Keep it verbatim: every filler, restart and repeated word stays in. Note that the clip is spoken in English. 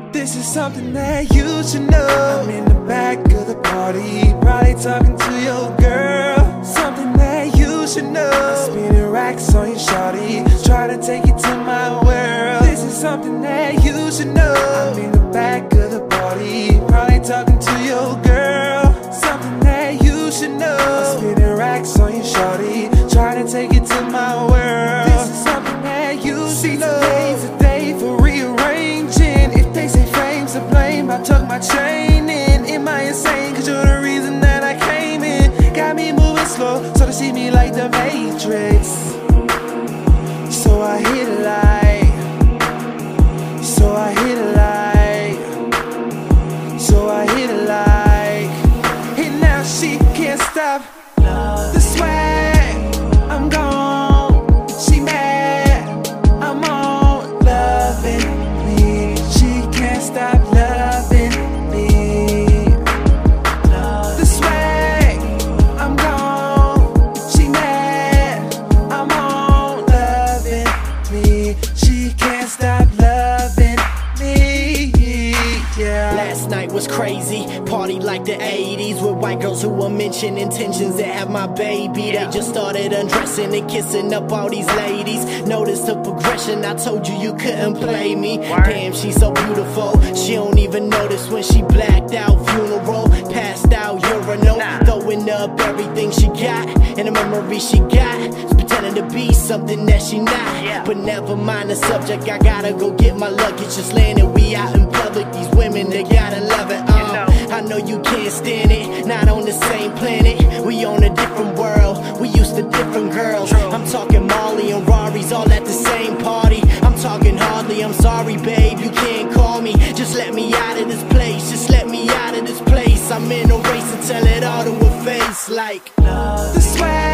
This is something that you should know. I'm in the back of the party, probably talking to your girl. Something that you should know. I'm spinning racks on your shawty, try to take you to my world. This is something that you should know. I'm in the back of the party, probably talking to your girl. Something that you should know. I'm spinning racks on your shawty, try to take you to my world. This is something that you should know. Today's a day for rearranging. If they say fame's to blame, I tuck my chain in. Am I insane? Cause you're the reason that I came in. Got me moving slow, so they see me like the Matrix. So I hit a light. So I hit a light. So I hit a light. And now she can't stop the swag. I'm gone. She mad. I'm on loving me. She can't stop loving me. The swag. I'm gone. She mad. I'm on loving me. She can't stop loving me. Yeah. Last night was crazy, party like the eighties, with white girls who were mentioning intentions to have my baby. They just started undressing and kissing up all these ladies. Notice the progression, I told you you couldn't play me. Damn, she's so beautiful, she don't even notice when she blacked out. Funeral, passed out, urinal, throwing up everything she got, and the memory she got, pretending to be something that she not. But never mind the subject, I gotta go get my luggage. Just landed, we out in public, these women, they gotta love it. um, I know you can't stand it, not on the same planet, we on a different world, we used to different girls. I'm talking Molly and Rari's all at the same party. I'm talking hardly, I'm sorry babe, you can't call me. Just let me out of this place, just let me out of this place. I'm in a race to tell it all to her face like the swag.